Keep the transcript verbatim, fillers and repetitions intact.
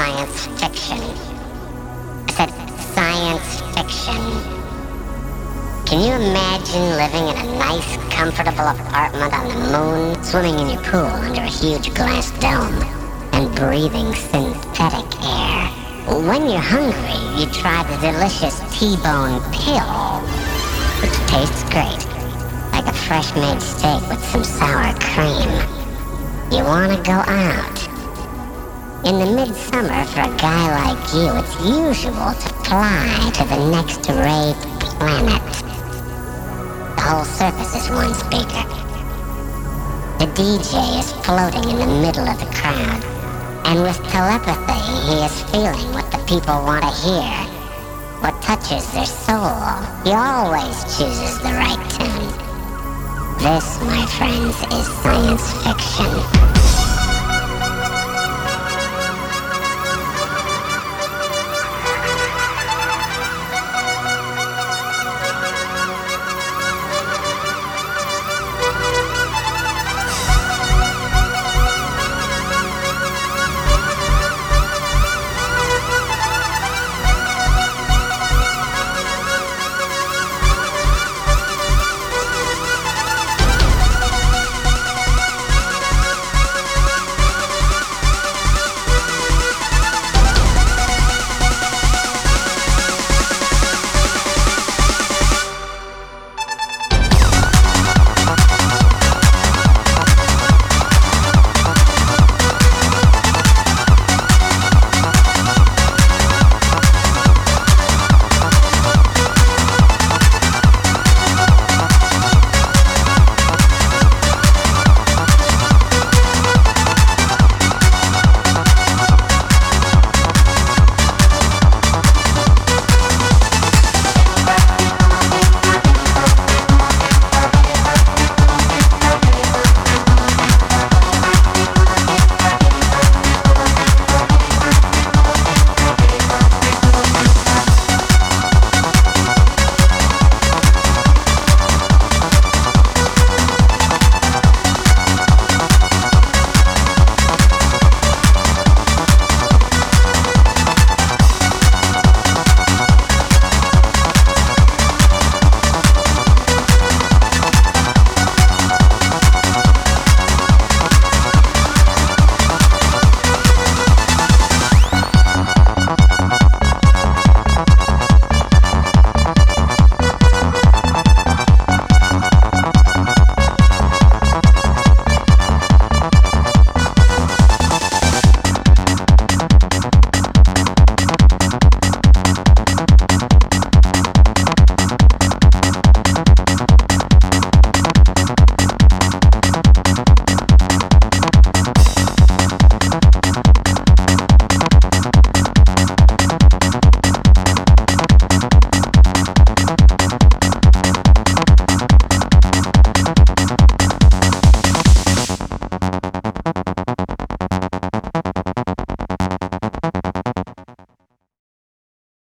science fiction. I said science fiction. Can you imagine living in a nice, comfortable apartment on the moon, swimming in your pool under a huge glass dome, and breathing synthetic air? When you're hungry, you try the delicious T-bone pill, which tastes great, like a fresh-made steak with some sour cream. You want to go out. In the midsummer, for a guy like you, it's usual to fly to the next ray planet. The whole surface is one speaker. The D J is floating in the middle of the crowd, and with telepathy, he is feeling what the people want to hear, what touches their soul. He always chooses the right tune. This, my friends, is science fiction.